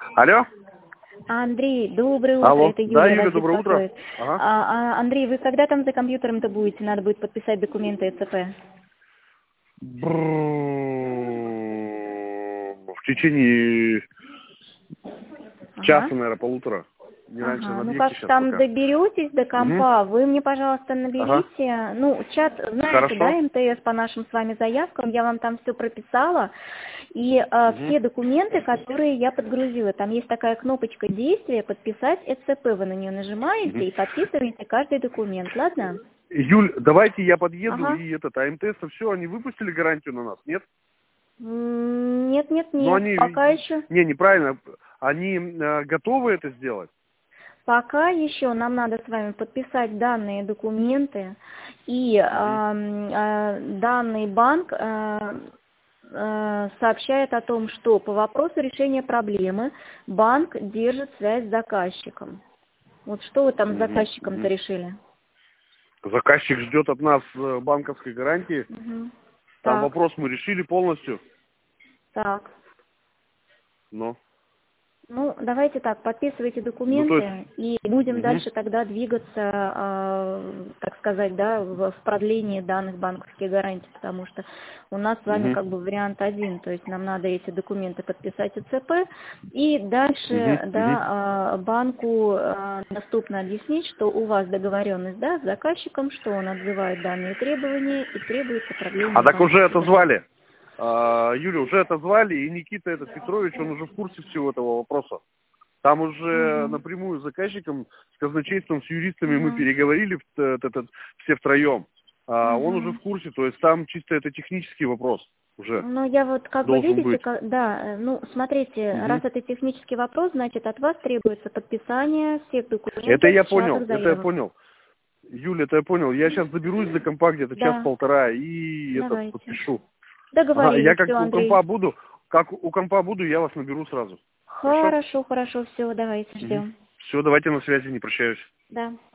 Алло? Андрей, доброе утро, Алло. это Юля. Да, Юля, доброе утро. Ага. Андрей, вы когда там за компьютером-то будете? Надо будет подписать документы ЭЦП. В течение часа, наверное, полутора. Не раньше, на Ну объекте как сейчас там пока. доберетесь до компа, вы мне, пожалуйста, наберите. Ну, чат, знаете, Хорошо. да, МТС по нашим с вами заявкам, я вам там все прописала. И все документы, которые я подгрузила. Там есть такая кнопочка действия, подписать ЭЦП. Вы на нее нажимаете и подписываете каждый документ, ладно? Юль, давайте я подъеду Ага. и МТС, все, они выпустили гарантию на нас, нет? Нет, Но они... пока еще. Не, неправильно. Они готовы это сделать? Пока еще нам надо с вами подписать данные документы, и данный банк сообщает о том, что по вопросу решения проблемы банк держит связь с заказчиком. Вот что вы там с заказчиком-то решили? Заказчик ждет от нас банковской гарантии. Там Так, вопрос мы решили полностью. так. Но. Ну, давайте так, подписывайте То есть... документы, и будем дальше тогда двигаться, так сказать, да, в продлении данных банковских гарантий, потому что у нас с вами как бы вариант один, то есть нам надо эти документы подписать ИЦП, и дальше, да, банку доступно объяснить, что у вас договоренность, да, с заказчиком, что он отзывает данные требования и требуется продление. А так уже отозвали. Юля, уже отозвали, и Никита этот Петрович, он уже в курсе всего этого вопроса. Там уже напрямую с заказчиком, с казначейством, с юристами мы переговорили все втроем. Он уже в курсе, то есть там чисто это технический вопрос уже. Ну, я вот как бы, должен видите, быть. да, ну, смотрите, раз это технический вопрос, значит, от вас требуется подписание всех документов. Это я в чатах понял, заявок. Юля, это я понял. Я сейчас доберусь до компа где-то час-полтора и Давайте. подпишу. Договорились, Я как все, у Андрей. компа буду, я вас наберу сразу. Хорошо, все, давайте, ждем. Все, давайте на связи, не прощаюсь. Да.